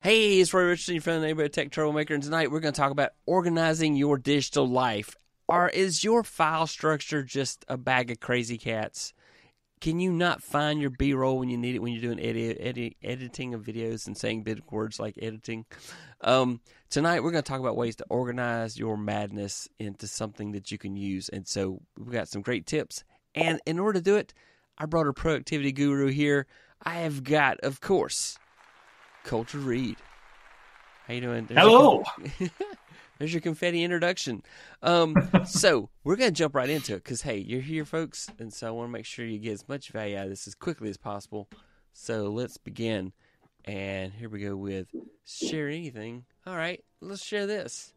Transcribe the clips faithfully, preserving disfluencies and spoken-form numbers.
Hey, it's Roy Richardson from the Neighborhood Tech Troublemaker, and tonight we're going to talk about organizing your digital life. Or is your file structure just a bag of crazy cats? Can you not find your B-roll when you need it when you're doing edit, edit, editing of videos and saying big words like editing? Um, tonight we're going to talk about ways to organize your madness into something that you can use. And so we've got some great tips. And in order to do it, I brought a productivity guru here. I have got, of course, Colter Reed. How you doing? There's Hello. Your, there's your confetti introduction. Um, so we're going to jump right into it because, hey, you're here, folks, and so I want to make sure you get as much value out of this as quickly as possible. So let's begin. And here we go with share anything. All right, let's share this.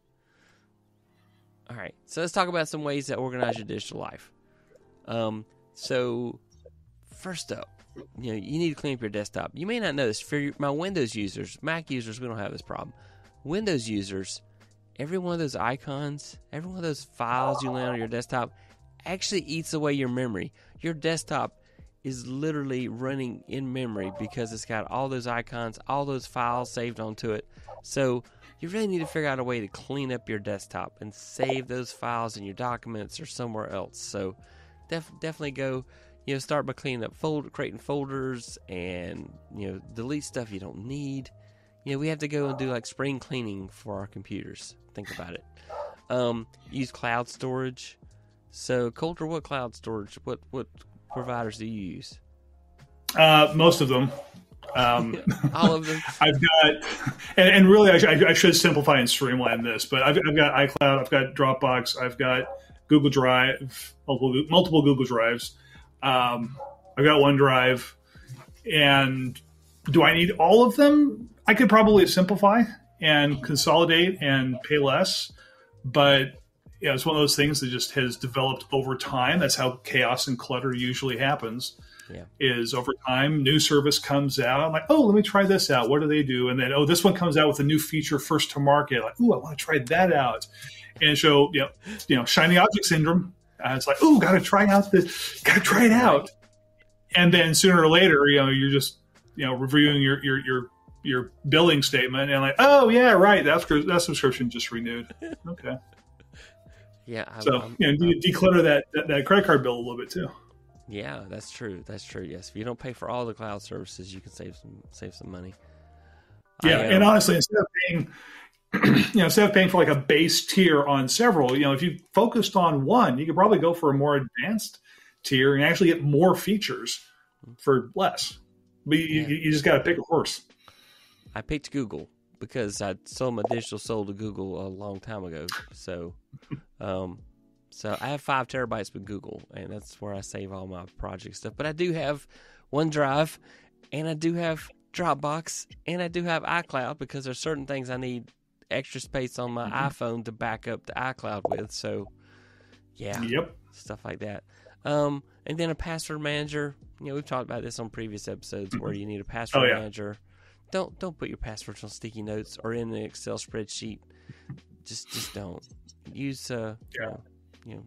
All right, so let's talk about some ways to organize your digital life. Um, so first up, you know, you need to clean up your desktop. You may not know this. For my Windows users, Mac users, we don't have this problem. Windows users, every one of those icons, every one of those files you land on your desktop actually eats away your memory. Your desktop is literally running in memory because it's got all those icons, all those files saved onto it. So you really need to figure out a way to clean up your desktop and save those files in your documents or somewhere else. So def- definitely go... You know, start by cleaning up, folder, creating folders, and, you know, delete stuff you don't need. You know, we have to go and do, like, spring cleaning for our computers. Think about it. Um, use cloud storage. So, Colter, what cloud storage, what, what providers do you use? Uh, most of them. Um, All of them? I've got, and, and really, I, I should simplify and streamline this, but I've, I've got iCloud, I've got Dropbox, I've got Google Drive, multiple, multiple Google Drives. Um, I've got OneDrive, and do I need all of them? I could probably simplify and consolidate and pay less, but yeah, it's one of those things that just has developed over time. That's how chaos and clutter usually happens. Yeah. Is over time, new service comes out. I'm like, oh, let me try this out. What do they do? And then, oh, this one comes out with a new feature first to market. Like, oh, I want to try that out. And so, you know, you know, shiny object syndrome. Uh, it's like, oh, got to try out this, got to try it out. And then sooner or later, you know, you're just, you know, reviewing your your your, your billing statement and like, oh, yeah, right, that, that subscription just renewed. Okay. Yeah. I'm, so, I'm, you know, de- declutter that, that, that credit card bill a little bit too. Yeah, that's true. That's true. Yes. If you don't pay for all the cloud services, you can save some save some money. Yeah. I, um, and honestly, instead of paying, you know, instead of paying for like a base tier on several, you know, if you focused on one, you could probably go for a more advanced tier and actually get more features for less. But you, yeah. you, you just got to pick a horse. I picked Google because I sold my digital soul to Google a long time ago. So, um, so I have five terabytes with Google, and that's where I save all my project stuff. But I do have OneDrive, and I do have Dropbox, and I do have iCloud because there's certain things I need extra space on my mm-hmm. iPhone to back up the iCloud with. So, yeah, yep, stuff like that. Um, and then a password manager. You know, we've talked about this on previous episodes mm-hmm. where you need a password oh, yeah. manager. Don't don't put your passwords on sticky notes or in an Excel spreadsheet. Just just don't use uh yeah. you know, you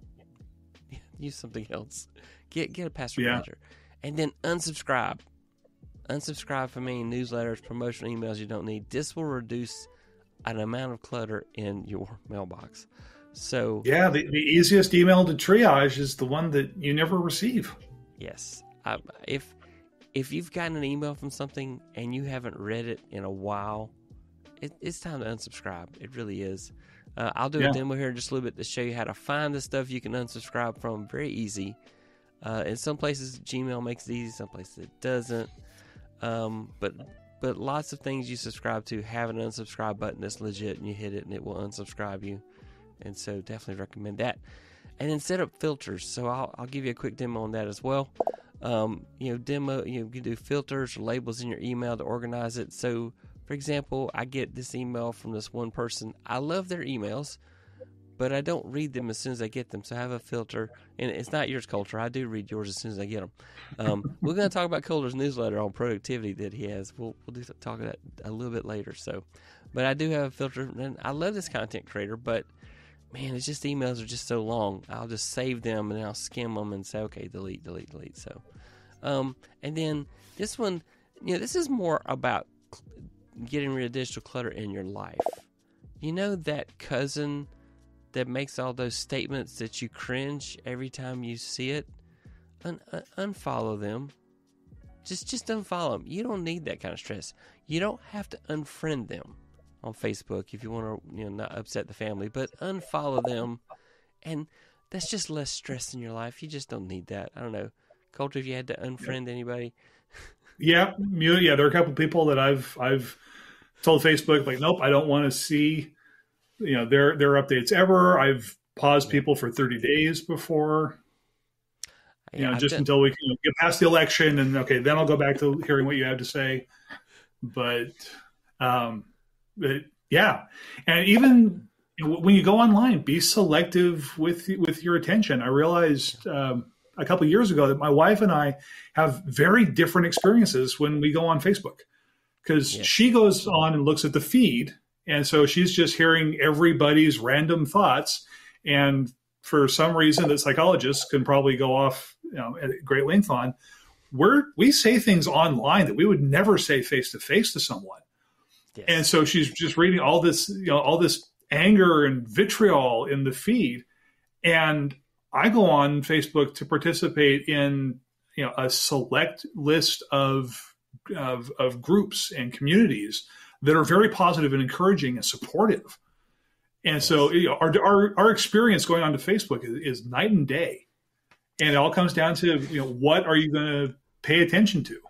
know use something else. Get get a password yeah. manager, and then unsubscribe. Unsubscribe from any newsletters, promotional emails you don't need. This will reduce an amount of clutter in your mailbox. So yeah, the, the easiest email to triage is the one that you never receive. Yes, I, if if you've gotten an email from something and you haven't read it in a while, it, it's time to unsubscribe. It really is. Uh, I'll do yeah. a demo here in just a little bit to show you how to find the stuff you can unsubscribe from. Very easy. Uh, in some places, Gmail makes it easy. Some places it doesn't. Um, but but lots of things you subscribe to have an unsubscribe button that's legit, and you hit it and it will unsubscribe you. And so definitely recommend that. And then set up filters. So I'll I'll give you a quick demo on that as well. Um, you know, demo you, know, you can do filters or labels in your email to organize it. So for example, I get this email from this one person. I love their emails, but I don't read them as soon as I get them. So I have a filter, and it's not yours, Colter. I do read yours as soon as I get them. Um, we're going to talk about Colter's newsletter on productivity that he has. We'll we'll do, talk about that a little bit later. So, but I do have a filter, and I love this content creator, but man, it's just emails are just so long. I'll just save them and I'll skim them and say, okay, delete, delete, delete. So, um, and then this one, you know, this is more about getting rid of digital clutter in your life. You know that cousin that makes all those statements that you cringe every time you see it? Un- un- unfollow them. Just just unfollow them. You don't need that kind of stress. You don't have to unfriend them on Facebook if you want to, you know, not upset the family, but unfollow them, and that's just less stress in your life. You just don't need that. I don't know, Colter, if you had to unfriend anybody. Yeah, mute. Yeah, there are a couple of people that I've I've told Facebook, like, nope, I don't want to see, you know, their their updates ever. I've paused people for thirty days before, you know, I've just done, until we can get past the election, and okay, then I'll go back to hearing what you have to say. But, um, but yeah, and even you know, when you go online, be selective with with your attention. I realized um, a couple of years ago that my wife and I have very different experiences when we go on Facebook. Because Yeah. she goes on and looks at the feed, and so she's just hearing everybody's random thoughts. And for some reason that psychologists can probably go off, you know, at great length on, we're, we say things online that we would never say face to face to someone. yes. And so she's just reading all this, you know, all this anger and vitriol in the feed. And I go on Facebook to participate in, you know, a select list of Of, of groups and communities that are very positive and encouraging and supportive. And so you know, our, our, our experience going onto Facebook is, is night and day. And it all comes down to, you know, what are you going to pay attention to?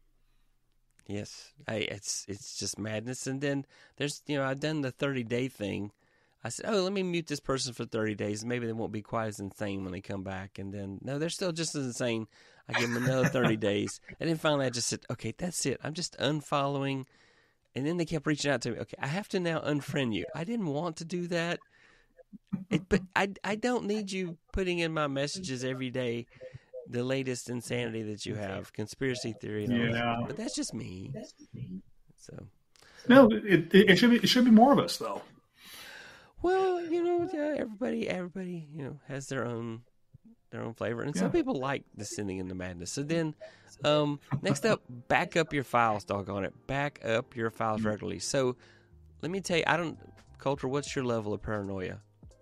Yes, I, it's it's just madness. And then there's, you know, I've done the thirty day thing. I said, oh, let me mute this person for thirty days. Maybe they won't be quite as insane when they come back. And then, no, they're still just as insane. I give them another thirty days. And then finally I just said, okay, that's it. I'm just unfollowing. And then they kept reaching out to me. Okay, I have to now unfriend you. I didn't want to do that. It, but I, I don't need you putting in my messages every day the latest insanity that you have, conspiracy theory. And all Yeah. that. But that's just me. So, No, it, it, it should be, it should be more of us though. well, you know, yeah, everybody, everybody, you know, has their own, their own flavor, and some Yeah. people like descending into madness. So then, um, next up, back up your files. Doggone it, back up your files regularly. So, let me tell you, I don't, Colter, what's your level of paranoia?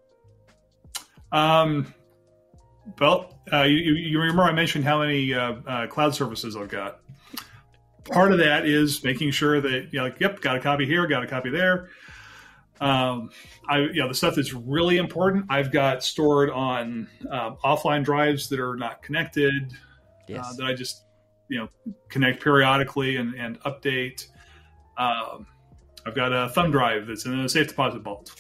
Um, well, uh, you, you remember I mentioned how many uh, uh, cloud services I've got. Part of that is making sure that, you know, like, yep, got a copy here, got a copy there. Um, I, you know, the stuff that's really important, I've got stored on um, offline drives that are not connected, Yes. uh, that I just, you know, connect periodically and, and update. Um, I've got a thumb drive that's in a safe deposit vault.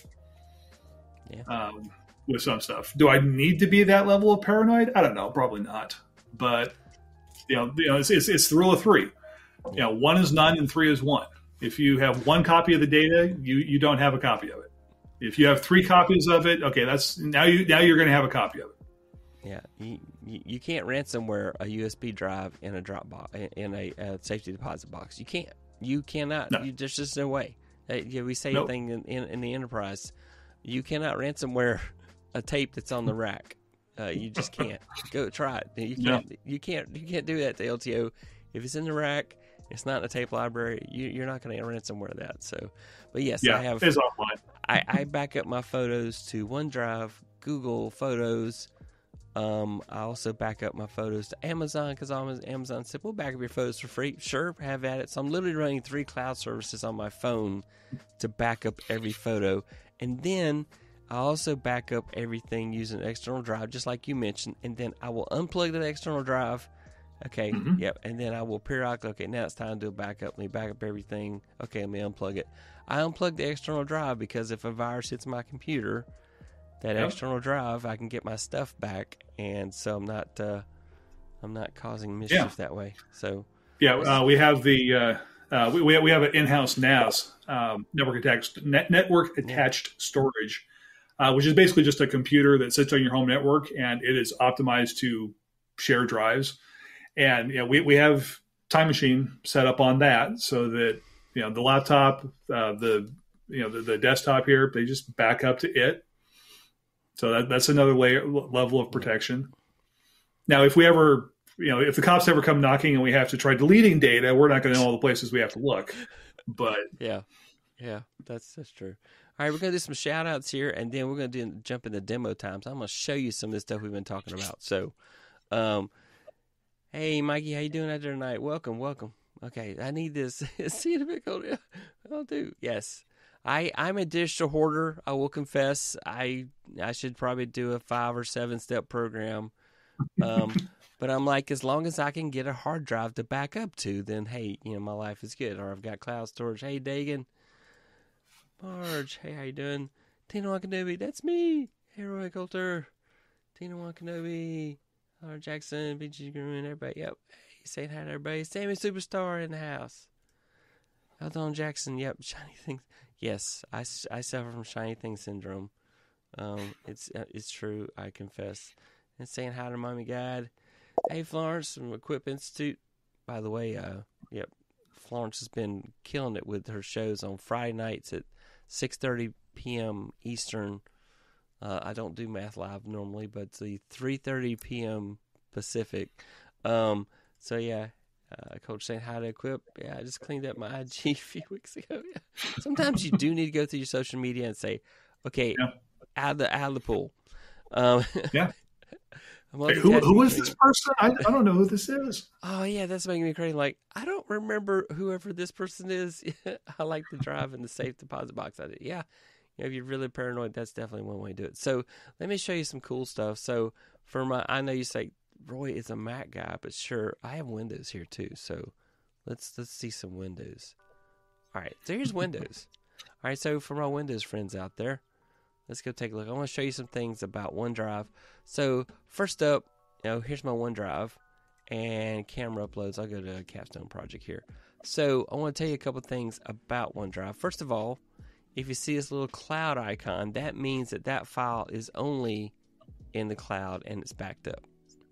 Yeah. Um, with some stuff. Do I need to be that level of paranoid? I don't know. Probably not. But, you know, you know it's, it's, it's the rule of three. You know, one is none and three is one. If you have one copy of the data, you, you don't have a copy of it. If you have three copies of it, okay, that's now you now you're going to have a copy of it. Yeah, you, you you can't ransomware a U S B drive in a Dropbox in a, a safety deposit box. You can't. You cannot. No. You, there's just no way. Uh, yeah, we say Nope. a thing in, in, in the enterprise. You cannot ransomware a tape that's on the rack. Uh, you just can't. Go try it. You can't. No. You can't. You can't do that to L T O. If it's in the rack, it's not in a tape library. You, you're not going to ransomware that. So, but yes, Yeah, I have. it's offline. I, I back up my photos to OneDrive, Google Photos. Um, I also back up my photos to Amazon because Amazon said, "We'll back up your photos for free." Sure, have at it. So I'm literally running three cloud services on my phone to back up every photo, and then I also back up everything using an external drive, just like you mentioned. And then I will unplug that external drive. Okay, Mhm. yep. And then I will periodically, okay, now it's time to do a backup. Let me back up everything. Okay, let me unplug it. I unplug the external drive because if a virus hits my computer, that Yep. external drive, I can get my stuff back, and so I'm not, uh, I'm not causing mischief Yeah. that way. So, Yeah, uh, we have the uh, uh, we we have an in-house N A S, um, network attached net, network attached storage, uh, which is basically just a computer that sits on your home network, and it is optimized to share drives. And you know, we we have Time Machine set up on that so that you know the laptop, uh, the you know the, the desktop here, they just back up to it. So that, that's another layer level of protection. Now, if we ever, you know, if the cops ever come knocking and we have to try deleting data, we're not going to know all the places we have to look. But Yeah. Yeah, that's that's true. All right, we're gonna do some shout outs here, and then we're gonna do jump into demo times. I'm gonna show you some of this stuff we've been talking about. So, um, hey Mikey, how you doing out there tonight? Welcome, welcome. Okay, I need this. See the big old. I'll do. Yes, I I'm a digital hoarder. I will confess. I I should probably do a five or seven step program. Um, but I'm like, as long as I can get a hard drive to back up to, then hey, you know, my life is good. Or I've got cloud storage. Hey, Dagan. Marge, hey, how you doing? Tina Wakanobi, that's me. Hey, Roy Coulter. Tina Wakanobi. Howard Jackson, B G Green, everybody. Yep. Hey, saying hi to everybody. Sammy Superstar in the house. Eldon Jackson, yep. Shiny Things. Yes, I, I suffer from Shiny Thing Syndrome. Um, it's it's true, I confess. And saying hi to Mommy God. Hey, Florence from Equip Institute. By the way, uh, yep, Florence has been killing it with her shows on Friday nights at six thirty p.m. Eastern. Uh, I don't do Math Live normally, but it's the three thirty p.m. Pacific. Um, so, yeah, uh, Coach saying hi to Equip. Yeah, I just cleaned up my I G a few weeks ago. Yeah. Sometimes you do need to go through your social media and say, okay, yeah. out, of the, out of the pool. Um, yeah. Hey, who who is this person? I, I don't know who this is. Oh, yeah, that's making me crazy. Like, I don't remember whoever this person is. I like to drive in the safe deposit box. I did. Yeah, you know, if you're really paranoid, that's definitely one way to do it. So let me show you some cool stuff. So for my, I know you say, Roy is a Mac guy, but sure, I have Windows here too. So let's let's see some Windows. All right, so here's Windows. All right, so for my Windows friends out there, let's go take a look. I want to show you some things about OneDrive. So first up, you know, here's my OneDrive and camera uploads. I'll go to Capstone Project here. So I want to tell you a couple things about OneDrive. First of all, if you see this little cloud icon, that means that that file is only in the cloud and it's backed up.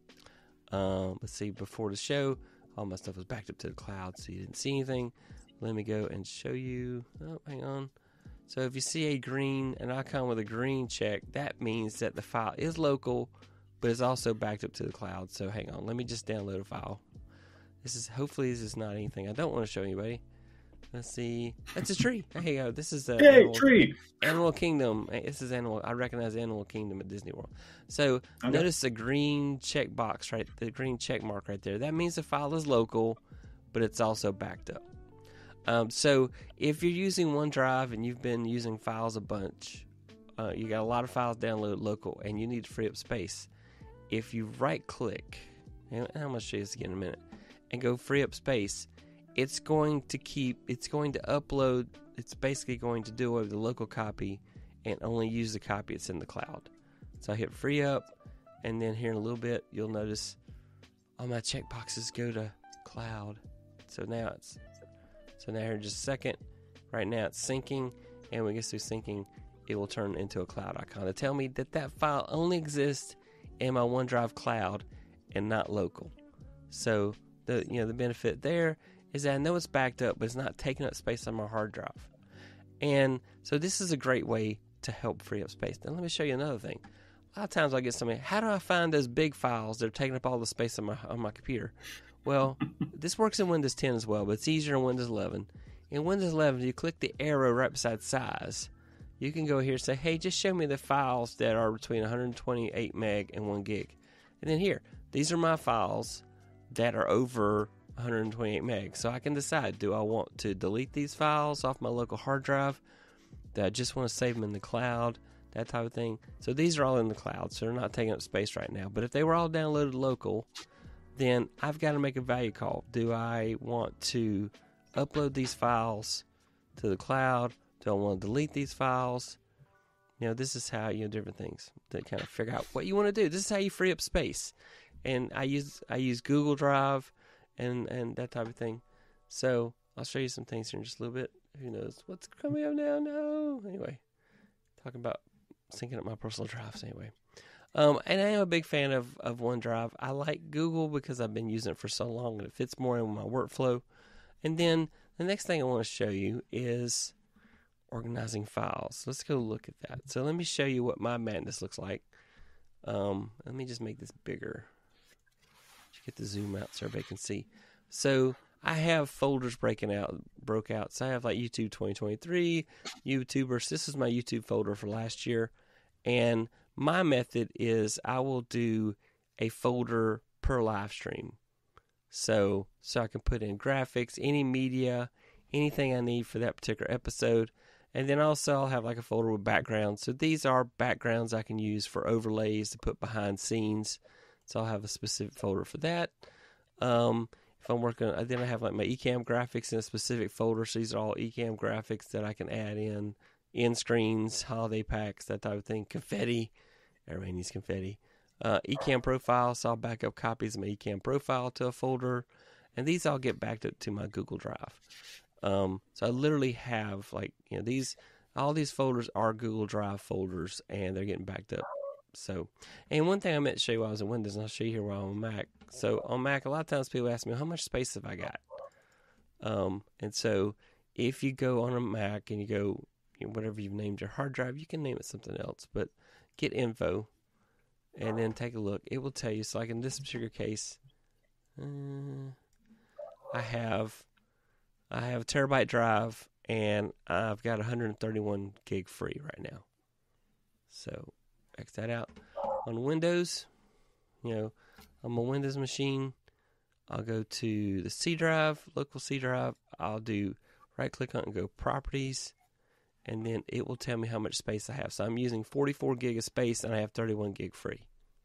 Um, let's see, before the show, all my stuff was backed up to the cloud, so you didn't see anything. Let me go and show you. Oh, hang on. So if you see a green, an icon with a green check, that means that the file is local, but it's also backed up to the cloud. So hang on, let me just download a file. This is, hopefully this is not anything I don't want to show anybody. Let's see. That's a tree. There you go. This is a hey, Animal, tree. Animal Kingdom. This is Animal. I recognize Animal Kingdom at Disney World. So okay. Notice the green check box, right? The green check mark right there. That means the file is local, but it's also backed up. Um, so if you're using OneDrive and you've been using files a bunch, uh, you got a lot of files downloaded local, and you need to free up space. If you right-click, and I'm going to show you this again in a minute, and go free up space, it's going to keep, it's going to upload, it's basically going to do away with the local copy and only use the copy that's in the cloud. So I hit free up, and then here in a little bit, you'll notice all my checkboxes go to cloud. So now it's, so now here in just a second, right now it's syncing, and when it gets through syncing, it will turn into a cloud icon to tell me that that file only exists in my OneDrive cloud and not local. So the, you know, the benefit there is that I know it's backed up, but it's not taking up space on my hard drive. And so this is a great way to help free up space. Now let me show you another thing. A lot of times I get somebody, how do I find those big files that are taking up all the space on my on my computer? Well, this works in Windows ten as well, but it's easier in Windows eleven. In Windows eleven, you click the arrow right beside size. You can go here and say, hey, just show me the files that are between one hundred twenty-eight meg and one gig. And then here, these are my files that are over one hundred twenty-eight meg. So I can decide, do I want to delete these files off my local hard drive? Do I just want to save them in the cloud? That type of thing. So these are all in the cloud, so they're not taking up space right now. But if they were all downloaded local, then I've got to make a value call. Do I want to upload these files to the cloud? Do I want to delete these files? You know, this is how, you know, different things to kind of figure out what you want to do. This is how you free up space. And I use I use Google Drive and, and that type of thing. So I'll show you some things here in just a little bit. Who knows what's coming up now? No. Anyway, talking about syncing up my personal drives anyway. Um, and I am a big fan of, of OneDrive. I like Google because I've been using it for so long and it fits more in my workflow. And then the next thing I want to show you is organizing files. Let's go look at that. So let me show you what my madness looks like. Um, let me just make this bigger. Just get the zoom out so everybody can see. So I have folders breaking out, broke out. So I have like YouTube twenty twenty-three, YouTubers. This is my YouTube folder for last year. And my method is I will do a folder per live stream. So, so I can put in graphics, any media, anything I need for that particular episode. And then also I'll have like a folder with backgrounds. So these are backgrounds I can use for overlays to put behind scenes. So I'll have a specific folder for that. Um, if I'm working, then I have like my Ecamm graphics in a specific folder. So these are all Ecamm graphics that I can add in, end screens, holiday packs, that type of thing. Confetti, everybody needs confetti. Uh, Ecamm profile, so I'll back up copies of my Ecamm profile to a folder, and these all get backed up to my Google Drive. Um, so I literally have like you know these all these folders are Google Drive folders, and they're getting backed up. So, and one thing I meant to show you while I was in Windows, and I'll show you here while I'm on Mac. So on Mac, a lot of times people ask me, how much space have I got? Um, and so if you go on a Mac and you go, you know, whatever you've named your hard drive, you can name it something else, but get info and then take a look. It will tell you. So like in this particular case, uh, I have, I have a terabyte drive and I've got one hundred thirty-one gig free right now. So X that out. On Windows, you know, on my Windows machine, I'll go to the C drive, local C drive. I'll do right click on it and go properties, and then it will tell me how much space I have. So I'm using forty-four gig of space and I have thirty-one gig free.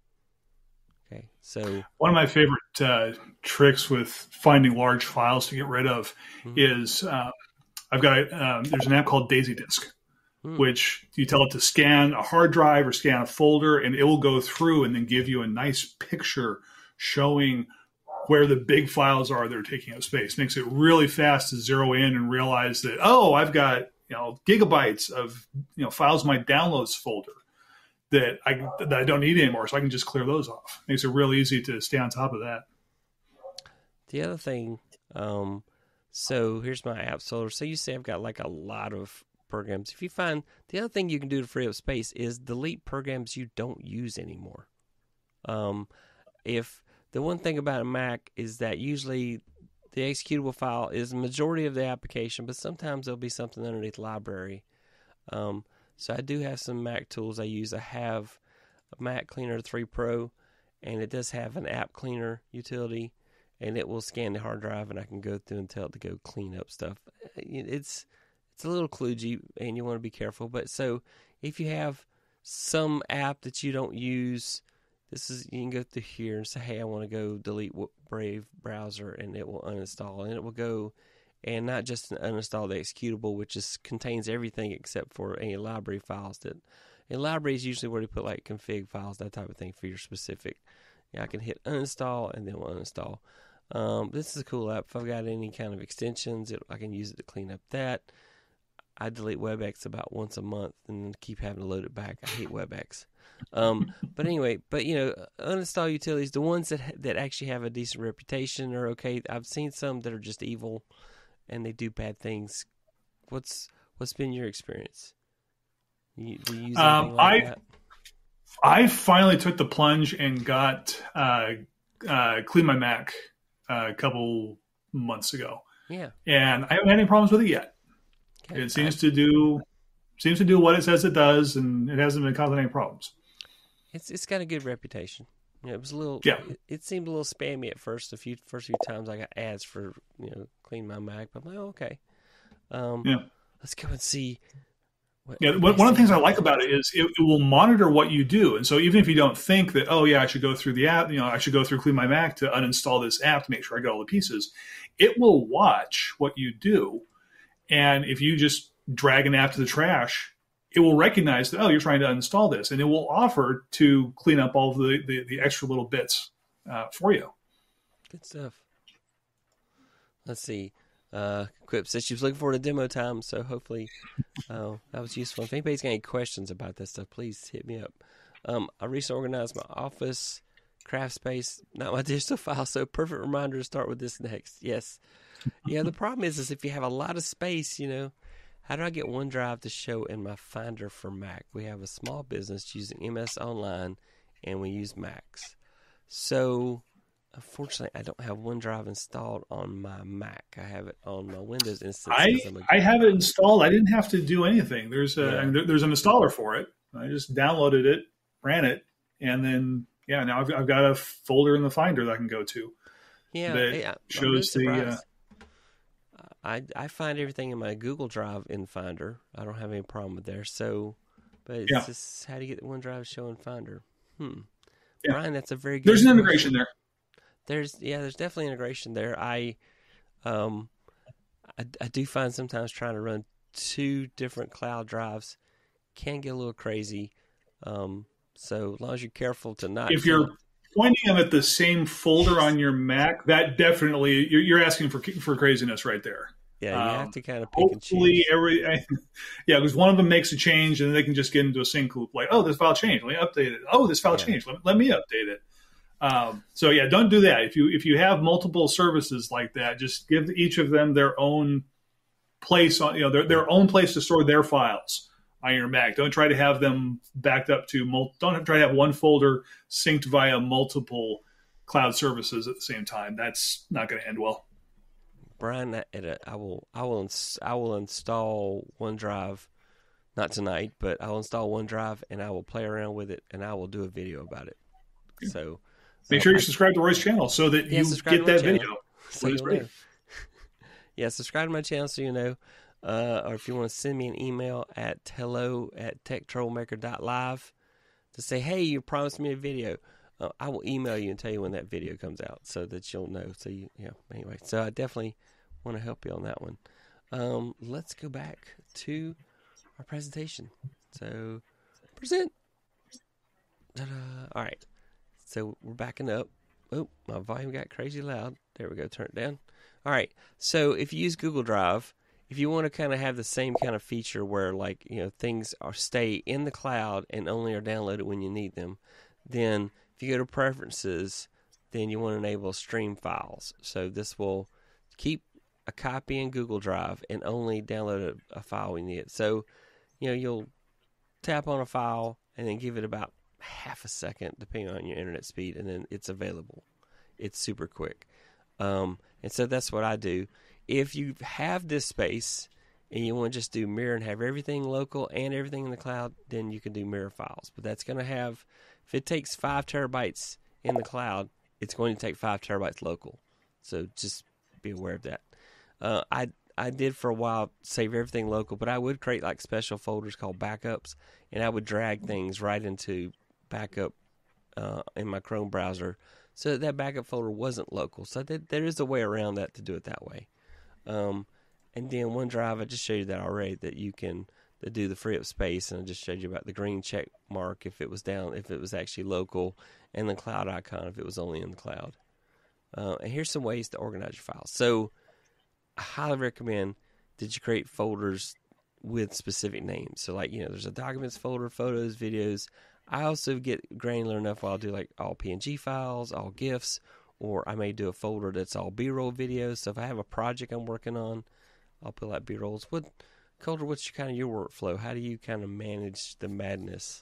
Okay, so one of my favorite uh, tricks with finding large files to get rid of mm-hmm. is uh, I've got um, there's an app called Daisy Disk. Which you tell it to scan a hard drive or scan a folder, and it will go through and then give you a nice picture showing where the big files are that are taking up space. Makes it really fast to zero in and realize that, oh, I've got you know gigabytes of you know files in my downloads folder that I that I don't need anymore, so I can just clear those off. Makes it real easy to stay on top of that. The other thing, um, so here's my app folder. So you say I've got like a lot of programs. If you find the other thing you can do to free up space is delete programs you don't use anymore. Um, if the one thing about a Mac is that usually the executable file is the majority of the application, but sometimes there'll be something underneath library. Um, so I do have some Mac tools I use. I have a Mac Cleaner three Pro, and it does have an app cleaner utility, and it will scan the hard drive, and I can go through and tell it to go clean up stuff. It's It's a little kludgy, and you want to be careful. But so if you have some app that you don't use, this is you can go through here and say, hey, I want to go delete Brave browser, and it will uninstall. And it will go and not just uninstall the executable, which is contains everything except for any library files. That in library is usually where you put like config files, that type of thing for your specific. Yeah, I can hit uninstall, and then we'll uninstall. Um, this is a cool app. If I've got any kind of extensions, it, I can use it to clean up that. I delete WebEx about once a month and keep having to load it back. I hate WebEx. Um, but anyway, but you know, uninstall utilities, the ones that that actually have a decent reputation are okay. I've seen some that are just evil and they do bad things. What's what's been your experience? You, do you use anything um, like I, that? I finally took the plunge and got uh, uh, Clean My Mac uh, a couple months ago. Yeah, and I haven't had any problems with it yet. Okay. It seems to do seems to do what it says it does, and it hasn't been causing any problems. It's it's got a good reputation. You know, it was a little. Yeah. It, it seemed a little spammy at first. A few first few times I got ads for you know Clean My Mac, but I'm like, oh, okay. Um, yeah. Let's go and see. What, yeah. What one of the things I like about it is it, it will monitor what you do, and so even if you don't think that, oh yeah, I should go through the app, you know, I should go through Clean My Mac to uninstall this app to make sure I got all the pieces, it will watch what you do. And if you just drag an app to the trash, it will recognize that, oh, you're trying to uninstall this. And it will offer to clean up all the, the, the extra little bits uh, for you. Good stuff. Let's see. Uh, Quip says she was looking forward to demo time, so hopefully uh, that was useful. If anybody's got any questions about that stuff, please hit me up. Um, I recently organized my office, craft space, not my digital file, so perfect reminder to start with this next. Yes. Yeah, the problem is, is if you have a lot of space, you know, how do I get OneDrive to show in my Finder for Mac? We have a small business using M S Online, and we use Macs. So unfortunately, I don't have OneDrive installed on my Mac. I have it on my Windows instance. I 'cause I'm a- I have it installed. I didn't have to do anything. There's a Yeah. I mean, there- there's an installer for it. I just downloaded it, ran it, and then yeah, now I've, I've got a folder in the Finder that I can go to. yeah, that yeah, I'm shows really the, surprised. I I find everything in my Google Drive in Finder. I don't have any problem with there. So, but it's Yeah. just how do you get the OneDrive to show in Finder? Hmm. Yeah. Brian, that's a very good There's an question. integration there. There's yeah, there's definitely integration there. I um I, I do find sometimes trying to run two different cloud drives can get a little crazy. Um, so as long as you're careful to not If you're pointing them at the same folder on your Mac, that definitely you're, you're asking for for craziness right there. yeah, you um, have to kind of pick and Hopefully, choose. every yeah, because one of them makes a change and they can just get into a sync loop like, oh, this file changed, let me update it. Oh, this file Yeah. changed, let, let me update it. Um, so yeah, don't do that. If you if you have multiple services like that, just give each of them their own place on you know their their own place to store their files on your Mac. Don't try to have them backed up to mul- don't try to have one folder synced via multiple cloud services at the same time. That's not going to end well. Brian, that- it, uh, I will I will ins- I will install OneDrive, not tonight, but I will install OneDrive and I will play around with it and I will do a video about it. So Make um, sure you I- subscribe to Roy's channel so that Yeah, you subscribe get to my that channel. video. so when it's you'll ready. know. Yeah, subscribe to my channel so you know. Uh, or if you want to send me an email at hello at techtrollmaker dot live to say, hey, you promised me a video. Uh, I will email you and tell you when that video comes out so that you'll know. So, you, yeah, anyway. So I definitely want to help you on that one. Um, let's go back to our presentation. So, present. Ta-da. All right. So we're backing up. Oh, my volume got crazy loud. There we go. Turn it down. All right. So if you use Google Drive, if you want to kind of have the same kind of feature where, like, you know, things are stay in the cloud and only are downloaded when you need them, then if you go to Preferences, then you want to enable Stream Files. So this will keep a copy in Google Drive and only download a, a file when you need it. So, you know, you'll tap on a file and then give it about half a second, depending on your internet speed, and then it's available. It's super quick. Um, and so that's what I do. If you have this space and you want to just do mirror and have everything local and everything in the cloud, then you can do mirror files. But that's going to have, if it takes five terabytes in the cloud, it's going to take five terabytes local. So just be aware of that. Uh, I I did for a while save everything local, but I would create like special folders called backups, and I would drag things right into backup uh, in my Chrome browser so that, that backup folder wasn't local. So that, there is a way around that to do it that way. Um, and then OneDrive, I just showed you that already, that you can to do the free up space, and I just showed you about the green check mark if it was down, if it was actually local, and the cloud icon if it was only in the cloud. Uh, and here's some ways to organize your files. So I highly recommend that you create folders with specific names. So, like, you know, there's a documents folder, photos, videos. I also get granular enough where I'll do like all P N G files, all GIFs, or I may do a folder that's all B-roll videos. So if I have a project I'm working on, I'll put like B-rolls. What, Coulter, what's your, kind of your workflow? How do you kind of manage the madness?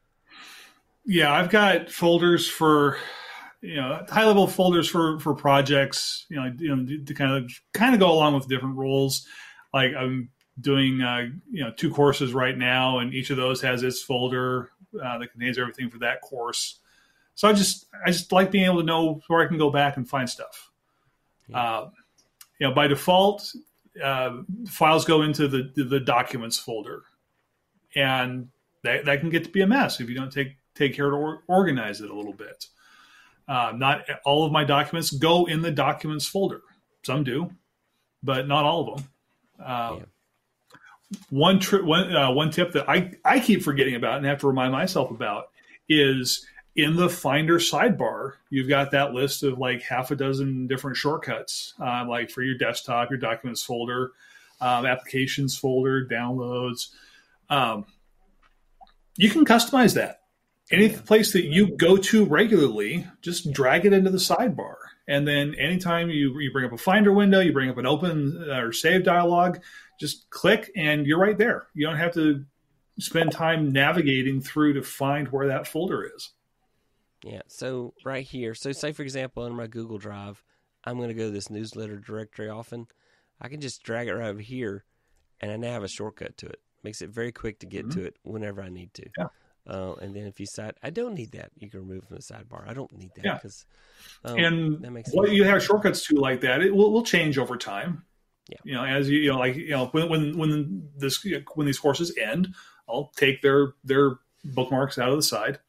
Yeah, I've got folders for, you know, high level folders for, for projects, you know, you know, to kind of kind of go along with different roles. Like I'm doing, uh, you know, two courses right now, and each of those has its folder uh, that contains everything for that course. So I just I just like being able to know where I can go back and find stuff. Yeah. Uh, you know, by default, uh, files go into the the documents folder, and that that can get to be a mess if you don't take take care to or, organize it a little bit. Uh, not all of my documents go in the documents folder. Some do, but not all of them. Uh, yeah. One, tri- one, uh, one tip that I, I keep forgetting about and have to remind myself about is in the Finder sidebar, you've got that list of like half a dozen different shortcuts, uh, like for your desktop, your documents folder, um, applications folder, downloads. Um, you can customize that. Any place that you go to regularly, just drag it into the sidebar. And then anytime you, you bring up a Finder window, you bring up an open or save dialog, just click and you're right there. You don't have to spend time navigating through to find where that folder is. Yeah. So right here, so say for example, in my Google Drive, I'm going to go to this newsletter directory often. I can just drag it right over here, and I now have a shortcut to it. Makes it very quick to get mm-hmm. to it whenever I need to. Yeah. Uh, and then if you decide, I don't need that, you can remove from the sidebar. I don't need that yeah. because um, and that makes what sense. you have shortcuts to like that, it will, will change over time. Yeah. You know, as you, you know, like, you know, when, when, when this, when these courses end, I'll take their, their bookmarks out of the side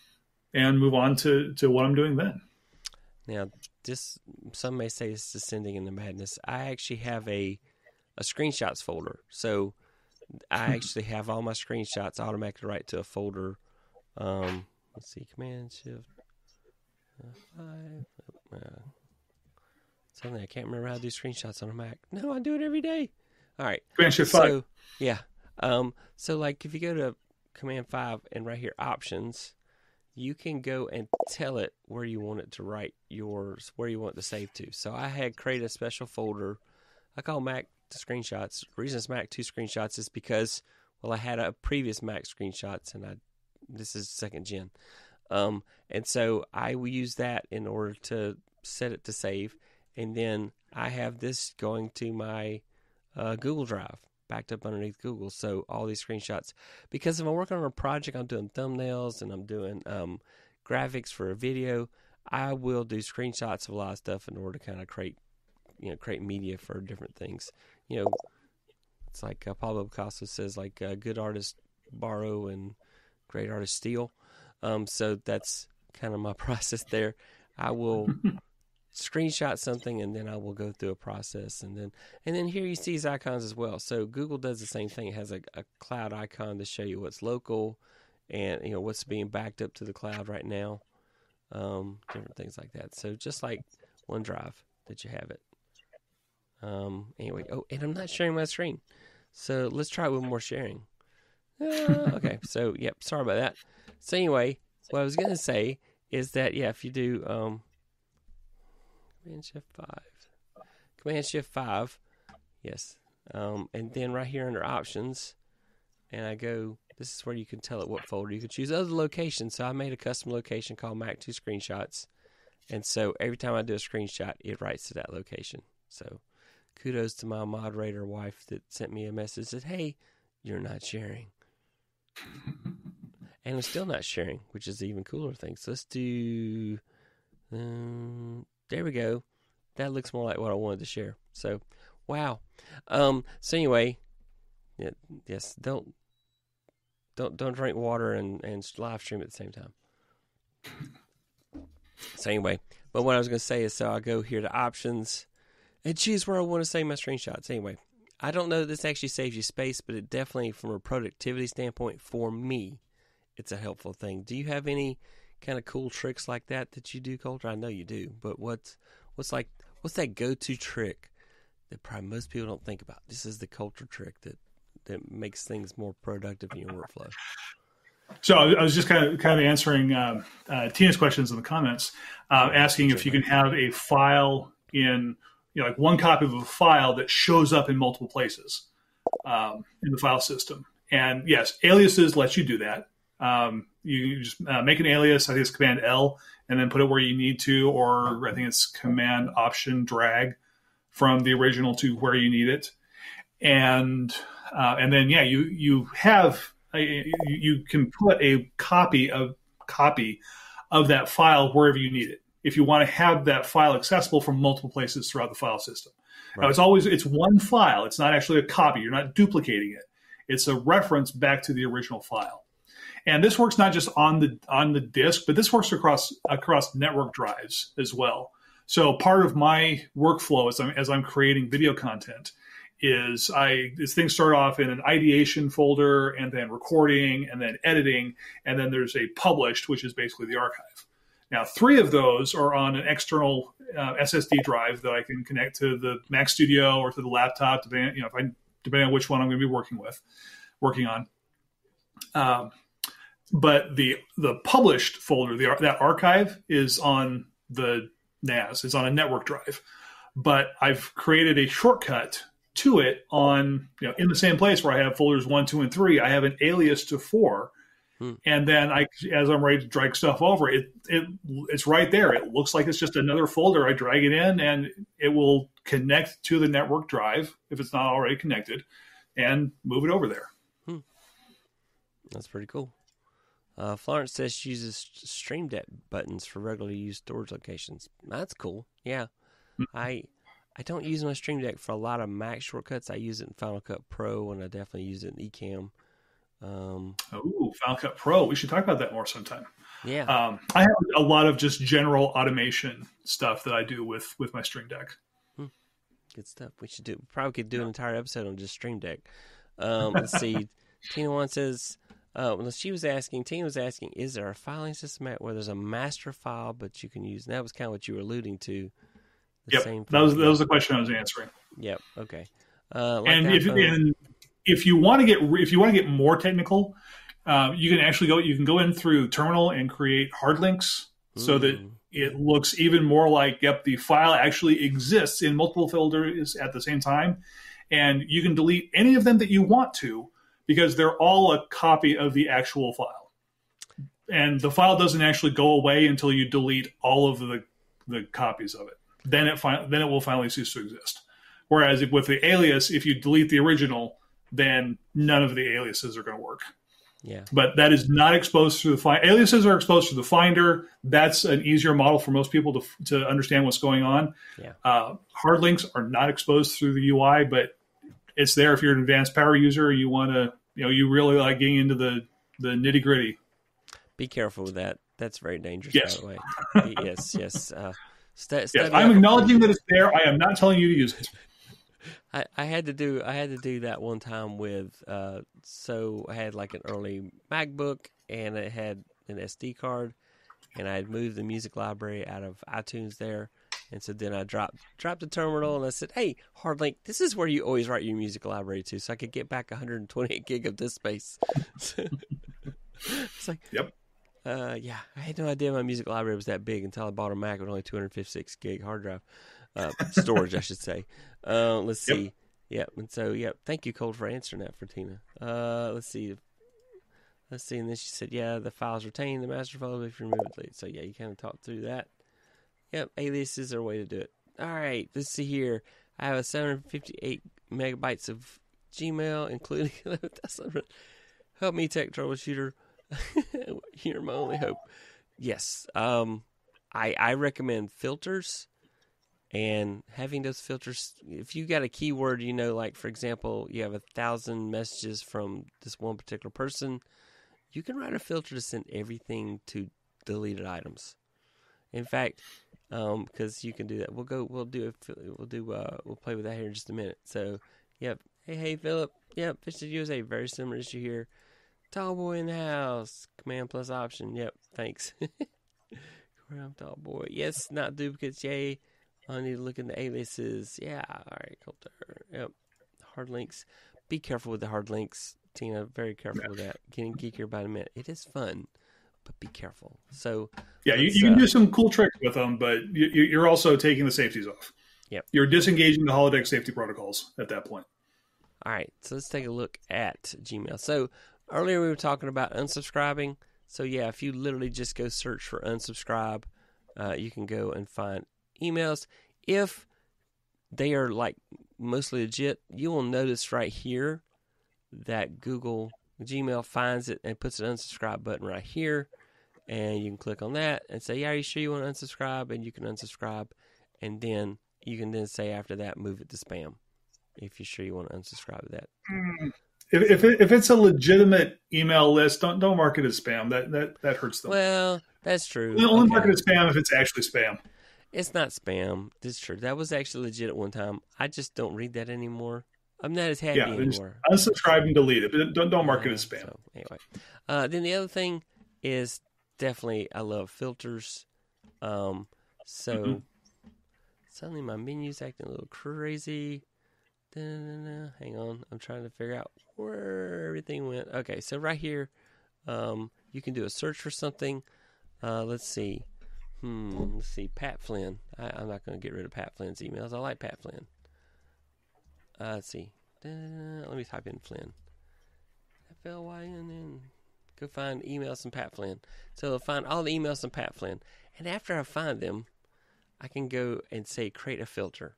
and move on to, to what I'm doing then. Now, this, some may say it's descending into madness. I actually have a, a screenshots folder. So I actually have all my screenshots automatically right to a folder. Um, let's see, Command Shift uh, five. Uh, Suddenly, I can't remember how to do screenshots on a Mac. No, I do it every day. All right. Command Shift so, five. Yeah. Um, so, like, if you go to Command five and right here, Options, you can go and tell it where you want it to write yours, where you want it to save to. So, I had created a special folder. I call Mac to screenshots. The reason it's Mac to screenshots is because, well, I had a previous Mac screenshots, and I this is second gen. Um, and so, I will use that in order to set it to save. And then I have this going to my uh, Google Drive, backed up underneath Google. So all these screenshots, because if I'm working on a project, I'm doing thumbnails and I'm doing um, graphics for a video, I will do screenshots of a lot of stuff in order to kind of create, you know, create media for different things. You know, it's like uh, Pablo Picasso says, like uh, good artists borrow and great artists steal. Um, so that's kind of my process there. I will screenshot something and then I will go through a process, and then and then here you see these icons as well. So Google does the same thing. It has a, a cloud icon to show you what's local and you know what's being backed up to the cloud right now, um, different things like that. So just like OneDrive that you have it. Um, anyway, oh, and I'm not sharing my screen, so let's try it with more sharing. Uh, okay, so yep, sorry about that. So anyway, what I was gonna say is that yeah, if you do um. Command Shift five. Command Shift five. Yes. Um, and then right here under Options, and I go, this is where you can tell it what folder. You can choose other locations. So I made a custom location called Mac two Screenshots. And so every time I do a screenshot, it writes to that location. So kudos to my moderator wife that sent me a message that, hey, you're not sharing. And I'm still not sharing, which is the even cooler thing. So let's do... Um, There we go. That looks more like what I wanted to share. So, wow. Um, so anyway, yeah, yes, don't don't don't drink water and, and live stream at the same time. So anyway, but what I was going to say is, so I go here to Options and choose where I want to save my screenshots. Anyway, I don't know that this actually saves you space, but it definitely, from a productivity standpoint, for me, it's a helpful thing. Do you have any kind of cool tricks like that that you do, Coulter? I know you do, but what's what's like what's that go-to trick that probably most people don't think about? This is the Coulter trick that that makes things more productive in your workflow. So I was just kind of kind of answering um, uh, Tina's questions in the comments, uh, asking if you can have a file in, you know, like one copy of a file that shows up in multiple places um, in the file system. And yes, aliases lets you do that. Um, you just uh, make an alias. I think it's Command L, and then put it where you need to, or I think it's Command Option drag from the original to where you need it, and uh, and then yeah, you you have a, you can put a copy of copy of that file wherever you need it if you want to have that file accessible from multiple places throughout the file system. Right. Now it's always it's one file. It's not actually a copy. You're not duplicating it. It's a reference back to the original file. And this works not just on the on the disk, but this works across across network drives as well. So part of my workflow as I'm as I'm creating video content is I these things start off in an ideation folder, and then recording, and then editing, and then there's a published, which is basically the archive. Now, three of those are on an external uh, S S D drive that I can connect to the Mac Studio or to the laptop, depending you know if I depending on which one I'm going to be working with, working on. Um, But the the published folder, the, that archive, is on the N A S, is on a network drive. But I've created a shortcut to it on, you know, in the same place where I have folders one, two, and three. I have an alias to four Hmm. And then I, as I'm ready to drag stuff over, it it it's right there. It looks like it's just another folder. I drag it in, and it will connect to the network drive if it's not already connected, and move it over there. Hmm. That's pretty cool. Uh, Florence says she uses Stream Deck buttons for regularly used storage locations. That's cool. Yeah, Hmm. I I don't use my Stream Deck for a lot of Mac shortcuts. I use it in Final Cut Pro, and I definitely use it in Ecamm. Um, oh, Final Cut Pro. We should talk about that more sometime. Yeah. Um, I have a lot of just general automation stuff that I do with, with my Stream Deck. Hmm. Good stuff. We should do. Probably could do yeah. an entire episode on just Stream Deck. Um, let's see. Tina One says, uh, well, she was asking. Tina was asking, is there a filing system at where there's a master file, but you can use? And that was kind of what you were alluding to. The yep. Same that was that was the question I was answering. Yep. Okay. Uh, and if and if you want to get if you want to get more technical, um, you can actually go. You can go in through Terminal and create hard links so that it looks even more like yep, the file actually exists in multiple folders at the same time, and you can delete any of them that you want to because they're all a copy of the actual file, and the file doesn't actually go away until you delete all of the the copies of it. Then it fi- then it will finally cease to exist. Whereas if, with the alias, if you delete the original, then none of the aliases are going to work. Yeah. But that is not exposed through the finder. Aliases are exposed through the Finder. That's an easier model for most people to to understand what's going on. Yeah. Uh, hard links are not exposed through the U I, but it's there if you're an advanced power user. You want to, you know, you really like getting into the, the nitty gritty. Be careful with that. That's very dangerous, yes. by the way. yes, yes. Uh, st- yes. I'm acknowledging that it's there. I am not telling you to use it. I, I had to do I had to do that one time with uh, so I had like an early MacBook and it had an S D card and I had moved the music library out of iTunes there, and so then I dropped dropped the terminal and I said, hey, Hardlink, this is where you always write your music library to, so I could get back one hundred twenty-eight gig of disk space. It's like, yep. Uh, yeah, I had no idea my music library was that big until I bought a Mac with only two hundred fifty-six gig hard drive. Uh, storage, I should say. Uh, let's see. Yep. yep. And so, yeah, thank you, Cold, for answering that for Tina. Uh, let's see. Let's see. And then she said, yeah, the files retain the master file if you remove it late. So, yeah, you kind of talked through that. Yep, aliases are a way to do it. All right, let's see here. I have a seven hundred fifty-eight megabytes of Gmail, including help me, tech troubleshooter. You're my only hope. Yes. Um, I I recommend filters. And having those filters, if you got a keyword, you know, like, for example, you have a thousand messages from this one particular person, you can write a filter to send everything to deleted items. In fact, um, because you can do that. We'll go, we'll do, a, we'll do, uh, we'll play with that here in just a minute. So, yep. Hey, hey, Philip. Yep. Fish U S A, very similar issue here. Tall boy in the house. Command plus option. Yep. Thanks. I'm tall boy. Yes, not duplicates. Yay. I need to look in the aliases. Yeah, all right, Coulter. Yep, hard links. Be careful with the hard links, Tina. Very careful with that. Getting geekier by the minute. It is fun, but be careful. So yeah, you, you can uh, do some cool tricks with them, but you, you're also taking the safeties off. Yep, you're disengaging the holodeck safety protocols at that point. All right, so let's take a look at Gmail. So earlier we were talking about unsubscribing. So yeah, if you literally just go search for unsubscribe, uh, you can go and find emails. If they are like mostly legit, you will notice right here that Google Gmail finds it and puts an unsubscribe button right here, and you can click on that and say, yeah, are you sure you want to unsubscribe? And you can unsubscribe, and then you can then say after that, move it to spam if you're sure you want to unsubscribe to that. If if, it, if it's a legitimate email list, don't don't mark it as spam. That that that hurts them. Well, that's true. You only okay. mark it as spam if it's actually spam. It's not spam. That's true. That was actually legit at one time. I just don't read that anymore. I'm not as happy yeah, anymore. Unsubscribe and delete it, but don't don't mark yeah, it as spam. So, anyway, uh, then the other thing is definitely I love filters. Um, so mm-hmm. Suddenly my menu's acting a little crazy. Da-da-da-da. Hang on, I'm trying to figure out where everything went. Okay, so right here, um, you can do a search for something. Uh, let's see. Hmm, let's see, Pat Flynn. I, I'm not going to get rid of Pat Flynn's emails. I like Pat Flynn. Uh, let's see. Da, let me type in Flynn. F L Y N N. go find emails from Pat Flynn. So it'll find all the emails from Pat Flynn. And after I find them, I can go and say create a filter.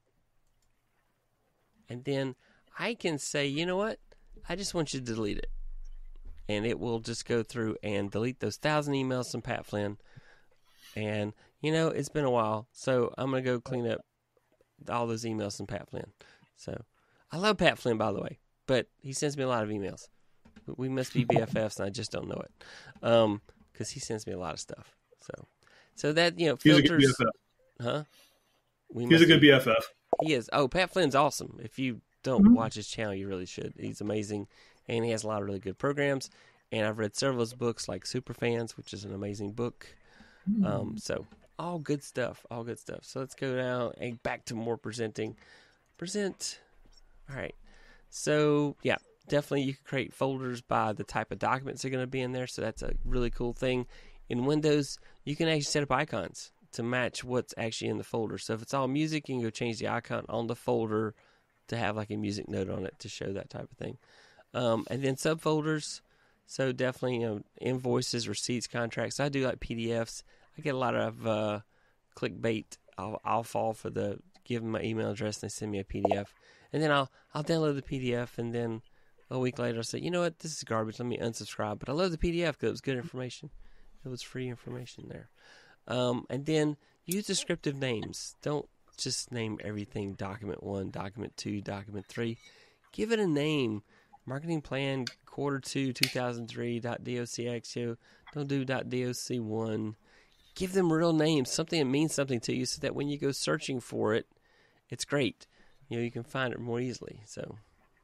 And then I can say, you know what? I just want you to delete it. And it will just go through and delete those thousand emails from Pat Flynn. And, you know, it's been a while, so I'm going to go clean up all those emails from Pat Flynn. So I love Pat Flynn, by the way, but he sends me a lot of emails. We must be B F Fs, and I just don't know it, um, because he sends me a lot of stuff. So, so that, you know, filters. He's a good B F F. Huh? We He's a good be, B F F. He is. Oh, Pat Flynn's awesome. If you don't mm-hmm. watch his channel, you really should. He's amazing, and he has a lot of really good programs. And I've read several of his books, like Superfans, which is an amazing book. Mm-hmm. Um, so all good stuff. All good stuff. So let's go now and back to more presenting. Present. All right. So yeah, definitely you can create folders by the type of documents that are going to be in there. So that's a really cool thing. In Windows, you can actually set up icons to match what's actually in the folder. So if it's all music, you can go change the icon on the folder to have like a music note on it to show that type of thing. Um, and then subfolders. So definitely, you know, invoices, receipts, contracts. I do like P D Fs. I get a lot of uh, clickbait. I'll, I'll fall for the give them my email address and they send me a P D F, and then I'll I'll download the P D F, and then a week later I'll say, you know what, this is garbage. Let me unsubscribe. But I love the P D F because it was good information. It was free information there. Um, and then use descriptive names. Don't just name everything document one, document two, document three. Give it a name. Marketing plan quarter two, two thousand three, .docx. Don't do .doc one. Give them real names, something that means something to you, so that when you go searching for it, it's great. You know, you can find it more easily. So,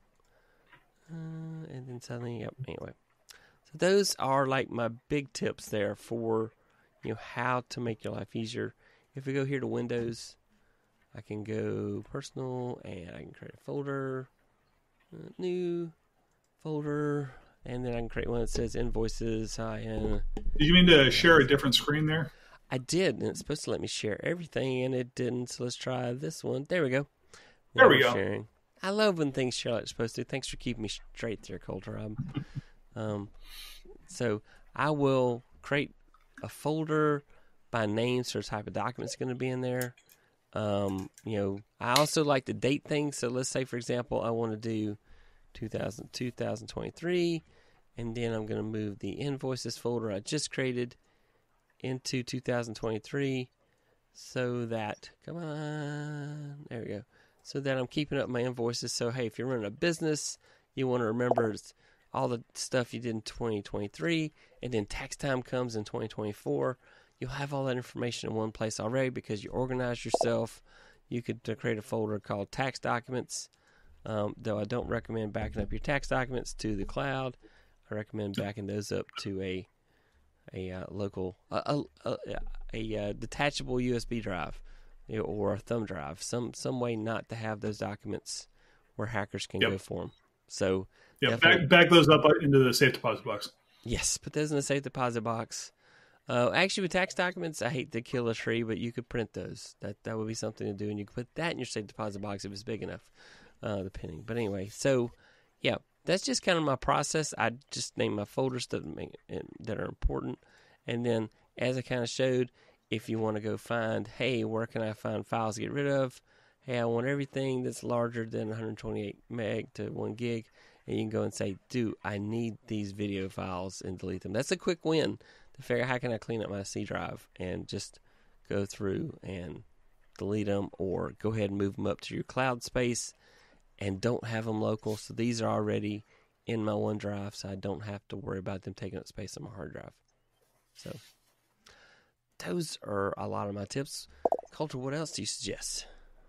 uh, and then suddenly, yep. Anyway, so those are like my big tips there for, you know, how to make your life easier. If we go here to Windows, I can go personal, and I can create a folder, uh, new folder, and then I can create one that says invoices. I uh, Did you mean to share a different screen there? I did, and it's supposed to let me share everything, and it didn't. So let's try this one. There we go. Now there we go. Sharing. I love when things share like it's supposed to. Thanks for keeping me straight there, Coulter. Um, um, so I will create a folder by name, so the type of documents going to be in there. Um, you know, I also like to date things. So let's say, for example, I want to do two thousand, two thousand twenty-three, and then I'm going to move the invoices folder I just created into two thousand twenty-three, so that, come on, there we go, so that I'm keeping up my invoices. So hey, if you're running a business, you want to remember all the stuff you did in twenty twenty-three, and then tax time comes in twenty twenty-four, you'll have all that information in one place already because you organized yourself. You could create a folder called tax documents, um, though I don't recommend backing up your tax documents to the cloud. I recommend backing those up to a a uh, local, a, a, a, a uh, detachable U S B drive, you know, or a thumb drive, some some way not to have those documents where hackers can yep. go for them. So yeah, back, back those up into the safe deposit box. Yes, put those in the safe deposit box. Uh, actually, with tax documents, I hate to kill a tree, but you could print those. That that would be something to do, and you could put that in your safe deposit box if it's big enough, uh, depending. But anyway, so yeah, that's just kind of my process. I just name my folders that make, that are important, and then as I kind of showed, if you want to go find, hey, where can I find files to get rid of? Hey, I want everything that's larger than one hundred twenty-eight meg to one gig, and you can go and say, do I need these video files, and delete them. That's a quick win. To figure out how can I clean up my C drive and just go through and delete them, or go ahead and move them up to your cloud space and don't have them local. So these are already in my OneDrive, so I don't have to worry about them taking up space on my hard drive. So those are a lot of my tips. Coulter, what else do you suggest?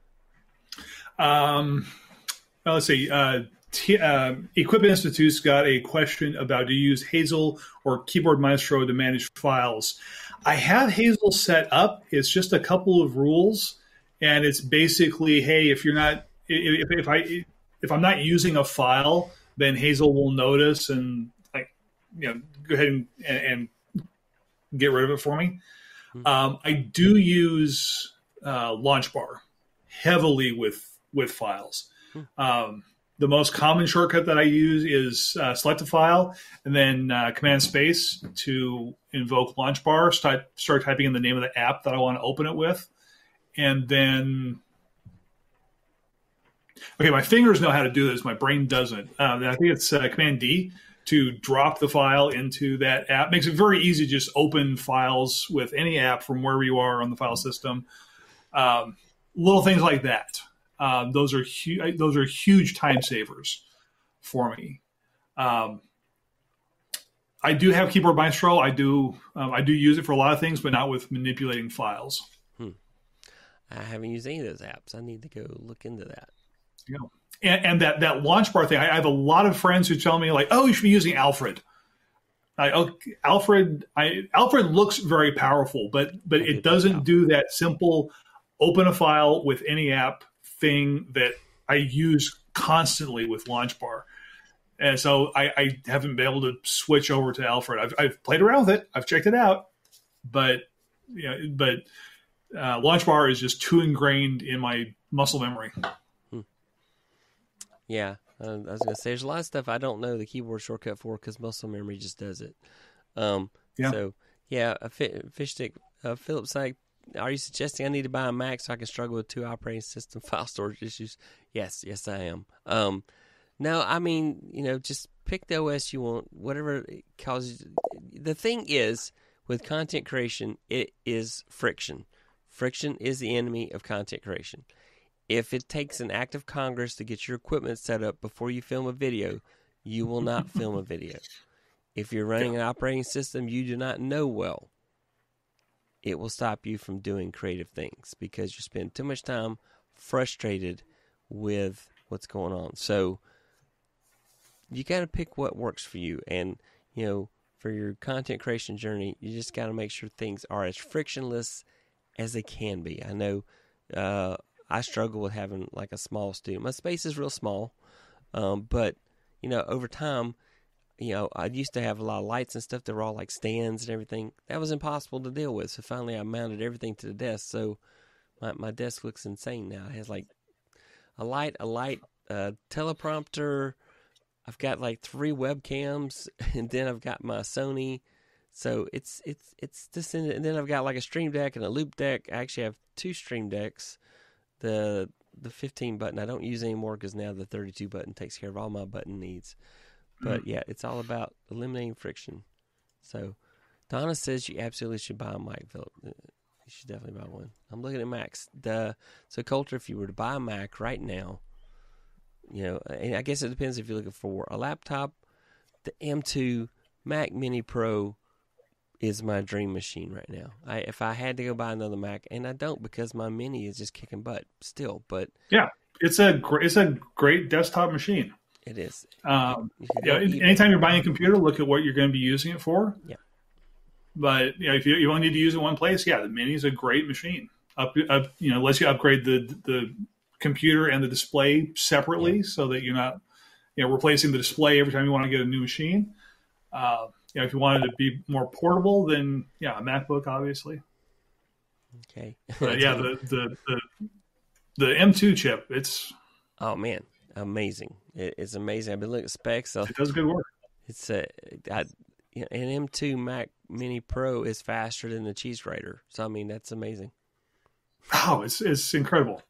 Um, well, let's see. Uh, T- uh, Equipment Institute's got a question about do you use Hazel or Keyboard Maestro to manage files. I have Hazel set up. It's just a couple of rules, and it's basically, hey, if you're not, if, if I, if I'm not using a file, then Hazel will notice and like, you know, go ahead and, and get rid of it for me. Mm-hmm. Um, I do use uh, LaunchBar heavily with with files. Mm-hmm. Um, the most common shortcut that I use is uh, select a file and then uh, command space to invoke LaunchBar, start, start typing in the name of the app that I want to open it with. And then, okay, my fingers know how to do this. My brain doesn't. Um, I think it's uh, command D to drop the file into that app. Makes it very easy to just open files with any app from wherever you are on the file system. Um, little things like that. Um, those are hu- those are huge time savers for me. Um, I do have Keyboard Maestro. I do um, I do use it for a lot of things, but not with manipulating files. Hmm. I haven't used any of those apps. I need to go look into that. Yeah. And, and that that LaunchBar thing. I, I have a lot of friends who tell me like, "Oh, you should be using Alfred." I, oh, Alfred, I, Alfred looks very powerful, but but it doesn't do that simple open a file with any app thing that I use constantly with LaunchBar. And so I, I haven't been able to switch over to Alfred. I've, I've played around with it. I've checked it out, but you know, but uh, LaunchBar is just too ingrained in my muscle memory. Hmm. Yeah. Uh, I was going to say, there's a lot of stuff I don't know the keyboard shortcut for because muscle memory just does it. Um, yeah. So, yeah, a fi- fish stick, uh, Philip's like, are you suggesting I need to buy a Mac so I can struggle with two operating system file storage issues? Yes, yes, I am. Um, no, I mean, you know, just pick the O S you want, whatever it causes. The thing is, with content creation, it is friction. Friction is the enemy of content creation. If it takes an act of Congress to get your equipment set up before you film a video, you will not film a video. If you're running an operating system you do not know well, it will stop you from doing creative things because you spend too much time frustrated with what's going on. So you got to pick what works for you. And, you know, for your content creation journey, you just got to make sure things are as frictionless as they can be. I know uh, I struggle with having like a small studio. My space is real small, um, but, you know, over time, you know, I used to have a lot of lights and stuff that were all like stands and everything. That was impossible to deal with. So finally I mounted everything to the desk. So my, my desk looks insane now. It has like a light, a light, uh, teleprompter. I've got like three webcams and then I've got my Sony. So it's, it's, it's this, and then I've got like a Stream Deck and a Loop Deck. I actually have two Stream Decks. The, the fifteen button I don't use anymore because now the thirty-two button takes care of all my button needs. But, yeah, it's all about eliminating friction. So, Donna says you absolutely should buy a mic, Philip. You should definitely buy one. I'm looking at Macs. The, so, Coulter, if you were to buy a Mac right now, you know, and I guess it depends if you're looking for a laptop. The M two Mac Mini Pro is my dream machine right now. I, if I had to go buy another Mac, and I don't because my Mini is just kicking butt still. But yeah, it's a great, it's a great desktop machine. It is. Um, yeah, anytime you're buying a computer, look at what you're going to be using it for. Yeah. But you know, if you, you only need to use it one place, yeah, the Mini is a great machine. Up, up, you know, unless you upgrade the the computer and the display separately, yeah. so that you're not, you know, replacing the display every time you want to get a new machine. Uh, you know, if you wanted to be more portable, then yeah, a MacBook, obviously. Okay. But yeah, the, the the the M two chip, it's oh man. Amazing! It, it's amazing. I've been looking at specs. So it does good work. It's a I, you know, an M two Mac Mini Pro is faster than the Cheese Grater. So I mean, that's amazing. Oh, it's it's incredible.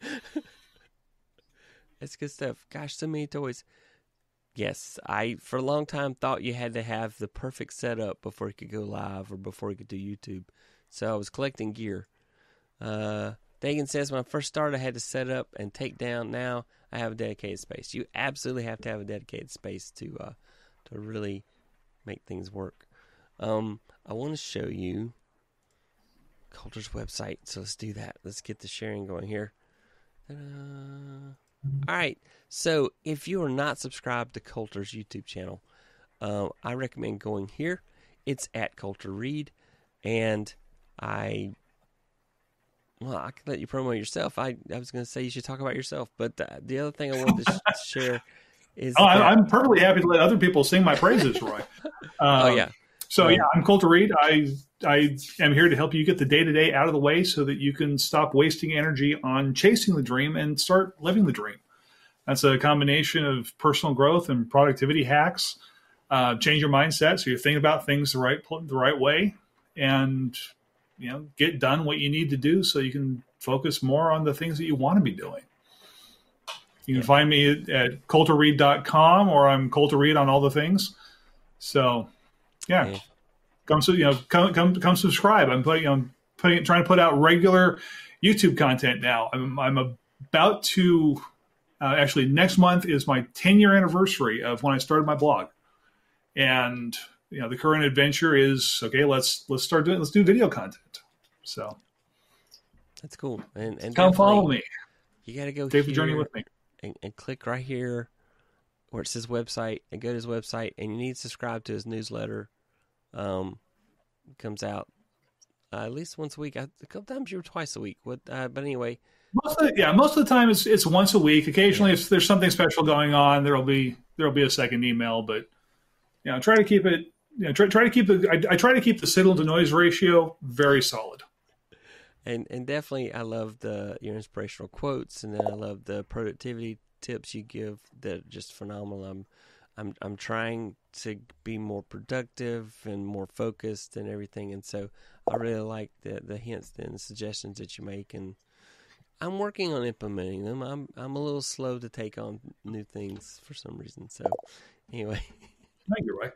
It's good stuff. Gosh, so many toys. Yes, I for a long time thought you had to have the perfect setup before you could go live or before you could do YouTube. So I was collecting gear. Uh, Dagan says when I first started, I had to set up and take down. Now I have a dedicated space. You absolutely have to have a dedicated space to uh, to really make things work. Um, I want to show you Coulter's website, so let's do that. Let's get the sharing going here. Ta-da. All right, so if you are not subscribed to Coulter's YouTube channel, uh, I recommend going here. It's at Coulter Reed, and I... Well, I can let you promo yourself. I, I was going to say you should talk about yourself, but the, the other thing I wanted to sh- share is oh, that... I'm perfectly happy to let other people sing my praises, Roy. Um, oh, yeah. So, um, yeah, I'm Coulter Reed. I, I am here to help you get the day-to-day out of the way so that you can stop wasting energy on chasing the dream and start living the dream. That's a combination of personal growth and productivity hacks. Uh, change your mindset so you're thinking about things the right the right way, and you know, get done what you need to do so you can focus more on the things that you want to be doing. You can yeah. find me at, at colter reed dot com, or I'm Colter Reed on all the things. So, yeah, yeah. come you know come come come subscribe. I'm putting you know, putting trying to put out regular YouTube content now. I'm I'm about to uh, actually next month is my ten year anniversary of when I started my blog, and you know the current adventure is okay. Let's let's start doing let's do video content. So that's cool. And, and come follow me. You got to go take the journey with me. And, and click right here where it says website, and go to his website, and you need to subscribe to his newsletter. Um, it comes out uh, at least once a week. I, a couple times you're twice a week. What? Uh, but anyway, most of the, yeah, most of the time it's it's once a week. Occasionally, yeah. if there's something special going on, there'll be there'll be a second email. But you know, try to keep it. You know, try try to keep the. I, I try to keep the signal to noise ratio very solid. And and definitely, I love the your inspirational quotes, and then I love the productivity tips you give that are just phenomenal. I'm I'm I'm trying to be more productive and more focused and everything, and so I really like the the hints and the suggestions that you make, and I'm working on implementing them. I'm I'm a little slow to take on new things for some reason. So anyway, no, you're right.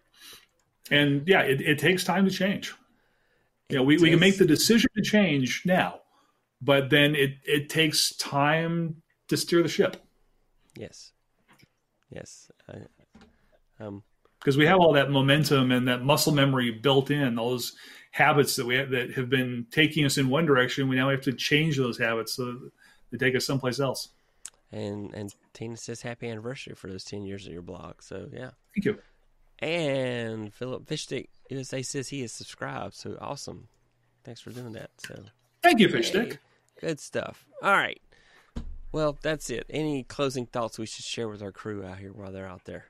And yeah, it, it takes time to change. You know, we, we can make the decision to change now, but then it, it takes time to steer the ship. Yes. Yes. I, um, because we have all that momentum and that muscle memory built in, all those habits that we have, that have been taking us in one direction. We now have to change those habits so that they take us someplace else. And and Tina says happy anniversary for those ten years of your blog. So yeah. Thank you. And Philip Fishstick U S A says he is subscribed. So awesome. Thanks for doing that. So thank you, Fishstick. Hey, good stuff. All right. Well, that's it. Any closing thoughts we should share with our crew out here while they're out there?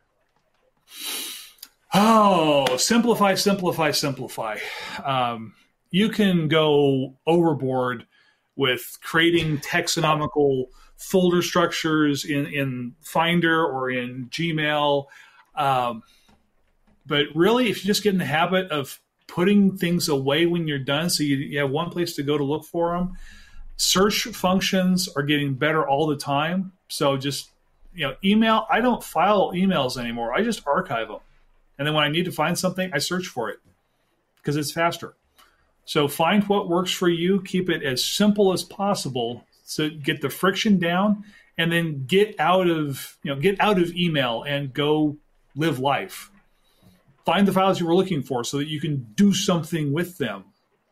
Oh, simplify, simplify, simplify. Um, you can go overboard with creating taxonomical folder structures in, in Finder or in Gmail. Um, but really, if you just get in the habit of putting things away when you're done, so you, you have one place to go to look for them. Search functions are getting better all the time. So just, you know, email, I don't file emails anymore. I just archive them. And then when I need to find something, I search for it because it's faster. So find what works for you. Keep it as simple as possible to get the friction down, and then get out of, you know, get out of email and go live life. Find the files you were looking for so that you can do something with them.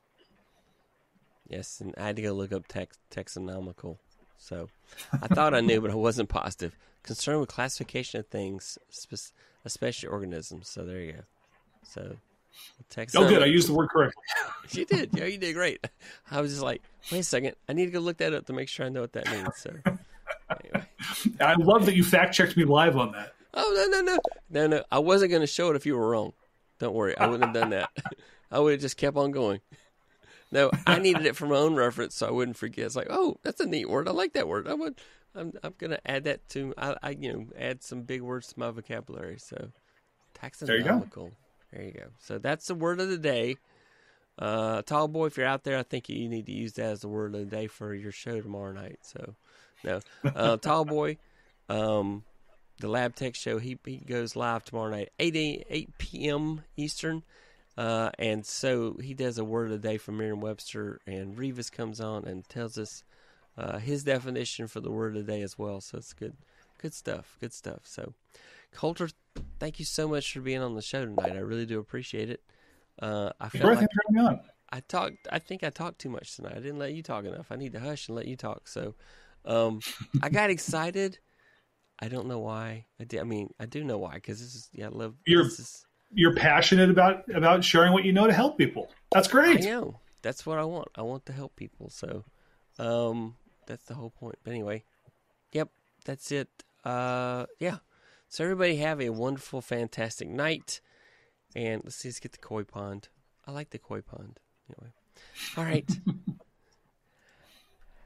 Yes, and I had to go look up tex- taxonomical. So I thought I knew, but I wasn't positive. Concerned with classification of things, spe- especially organisms. So there you go. So taxonomical. Oh, good. I used the word correctly. You did. Yeah, you did great. I was just like, wait a second. I need to go look that up to make sure I know what that means. So anyway. I love that you fact-checked me live on that. Oh, no, no, no. No, no. I wasn't going to show it if you were wrong. Don't worry. I wouldn't have done that. I would have just kept on going. No, I needed it for my own reference so I wouldn't forget. It's like, oh, that's a neat word. I like that word. I would, I'm I'm going to add that to, I, I you know, add some big words to my vocabulary. So taxonomical. There you go. There you go. So that's the word of the day. Uh, Tall Boy, if you're out there, I think you need to use that as the word of the day for your show tomorrow night. So, no. Uh, Tall Boy, um, the Lab Tech Show, he he goes live tomorrow night, eight p.m. Eastern. Uh, and so he does a word of the day from Merriam-Webster, and Revis comes on and tells us uh, his definition for the word of the day as well. So it's good, good stuff, good stuff. So, Colter, thank you so much for being on the show tonight. I really do appreciate it. Uh, I felt like I talked. I think I talked too much tonight. I didn't let you talk enough. I need to hush and let you talk. So, um, I got excited. I don't know why. I did. I mean, I do know why, because this is. Yeah, I love. You're this is, you're passionate about about sharing what you know to help people. That's great. I know. That's what I want. I want to help people. So, um, that's the whole point. But anyway, yep, that's it. Uh, yeah. So everybody have a wonderful, fantastic night. And let's see, let's get the koi pond. I like the koi pond. Anyway. All right.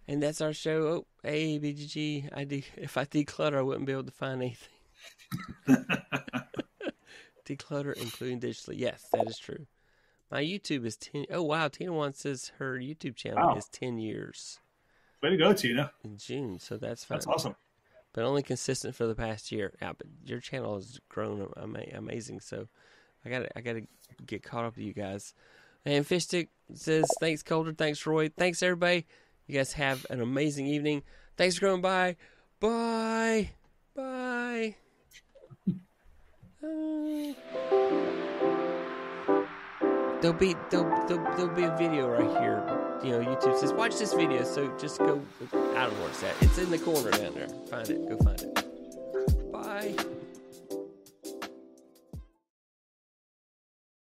And that's our show. Oh, hey, B G G. I de- if I declutter, I wouldn't be able to find anything. Declutter, including digitally. Yes, that is true. My YouTube is ten. Oh, wow. Tina Wan says her YouTube channel Wow. is ten years. Way to go, Tina. In June, so that's fine. That's awesome. But only consistent for the past year. Yeah, but your channel has grown ama- amazing, so I got I got to get caught up with you guys. And Fishstick says, thanks, Calder. Thanks, Roy. Thanks, everybody. You guys have an amazing evening. Thanks for coming by. Bye. Bye. Uh, there'll be there'll, there'll, there'll be a video right here. You know, YouTube says, watch this video. So just go. I don't know where it's at. It's in the corner down there. Find it. Go find it. Bye.